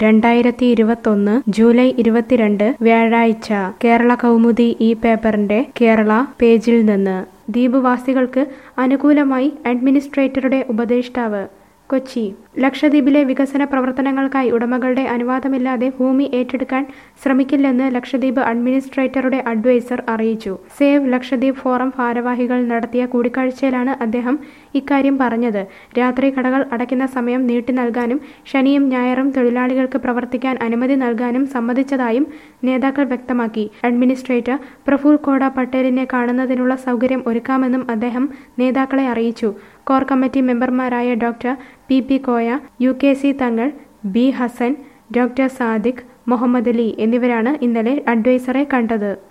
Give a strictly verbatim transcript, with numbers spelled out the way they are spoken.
രണ്ടായിരത്തി ഇരുപത്തൊന്ന് ജൂലൈ ഇരുപത്തിരണ്ട് വ്യാഴാഴ്ച കേരള കൗമുദി ഈ പേപ്പറിന്റെ കേരള പേജിൽ നിന്ന് ദ്വീപുവാസികൾക്ക് അനുകൂലമായി അഡ്മിനിസ്ട്രേറ്ററുടെ ഉപദേഷ്ടാവ്. കൊച്ചി. ലക്ഷദ്വീപിലെ വികസന പ്രവർത്തനങ്ങൾക്കായി ഉടമകളുടെ അനുവാദമില്ലാതെ ഭൂമി ഏറ്റെടുക്കാൻ ശ്രമിക്കില്ലെന്ന് ലക്ഷദ്വീപ് അഡ്മിനിസ്ട്രേറ്ററുടെ അഡ്വൈസർ അറിയിച്ചു. സേവ് ലക്ഷദ്വീപ് ഫോറം ഭാരവാഹികൾ നടത്തിയ കൂടിക്കാഴ്ചയിലാണ് അദ്ദേഹം ഇക്കാര്യം പറഞ്ഞത്. രാത്രി കടകൾ അടയ്ക്കുന്ന സമയം നീട്ടി നൽകാനും ശനിയും ഞായറും തൊഴിലാളികൾക്ക് പ്രവർത്തിക്കാൻ അനുമതി നൽകാനും സമ്മതിച്ചതായും നേതാക്കൾ വ്യക്തമാക്കി. അഡ്മിനിസ്ട്രേറ്റർ പ്രഫുൽ കോട പട്ടേലിനെ കാണുന്നതിനുള്ള സൗകര്യം ഒരുക്കാമെന്നും അദ്ദേഹം നേതാക്കളെ അറിയിച്ചു. കോർ കമ്മിറ്റി മെമ്പർമാരായ doctor P P Koya, U K C Thangal, B Hasan, doctor Sadiq, Muhammad Ali എന്നിവരാണ് ഇന്നലെ അഡ്വൈസറെ കണ്ടത്.